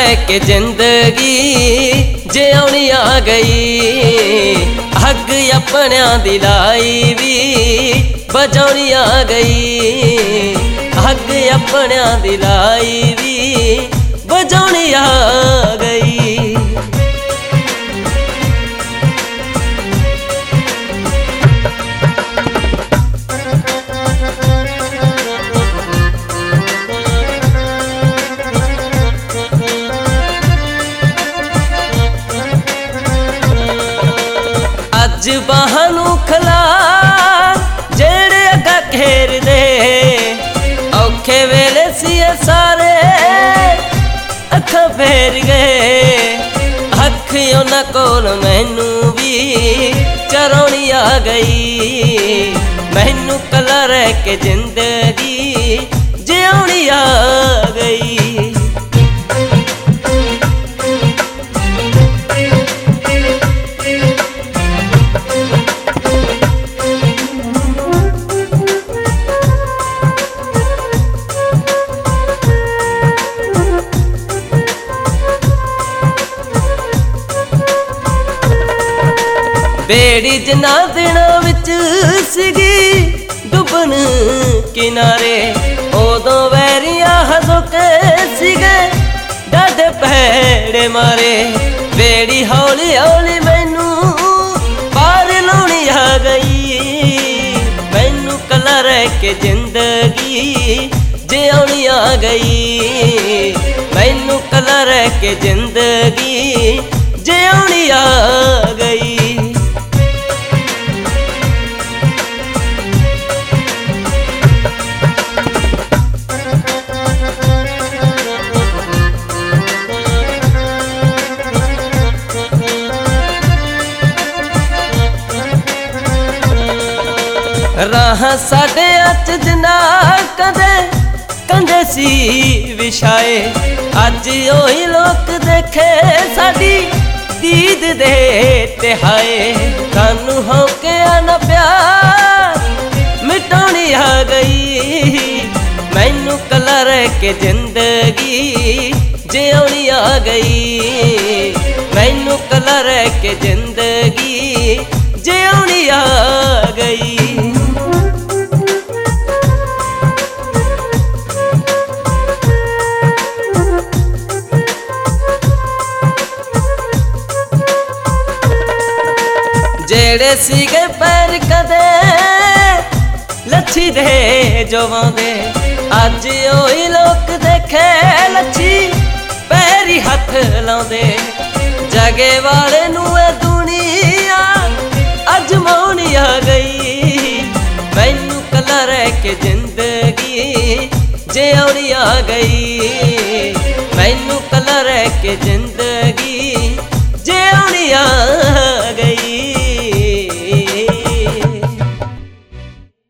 के जिंदगी जिउणी आ गई। हग अपनियां दी लाई भी बजाउणी आ गई। हग अपनियां दी लाई भी बजाउणी आ गई। अज बाहां खला जेड़े अगा घेर दे, औखे वेले सी सारे अखां फेर गए। अख उन्हां कोल मैनू भी चरौणी आ गई। मैनू कला रह के जिंदगी जिउणी आ गई। बेड़ी जना दिना विच सीगी डुबन किनारे, उदों वैरिया हसो के सीगे डाडे पैड़े मारे। बेड़ी हौली हौली मैनू पार लाउणी आ गई। मैनू कला रह के जिंदगी जिउणी आ गई। मैनू कला रह के जिंदगी जिउणी आ गई। राह साडे अच जना कदे कंधे सी विछाए। अज ओही लोग देखे साडी दीद दे तिहाए। कानू होके आना प्यार मिटाउणी आ गई। मैनू कला रह के जिंदगी जिउणी आ गई। मैनू कला रह के जिंदगी जिउणी आ गई। जेड़े सीगे पैर कदे लच्छी दे जोवांदे, अज ओही लोग देखे लच्छी पैरी हथ लाउंदे। जगे वाले नू ए दुनिया अजमाउणी आ गई। मैनू कला रह के जिंदगी जिउणी आ गई। मैनू कला रह के जिंदगी जिउणी आ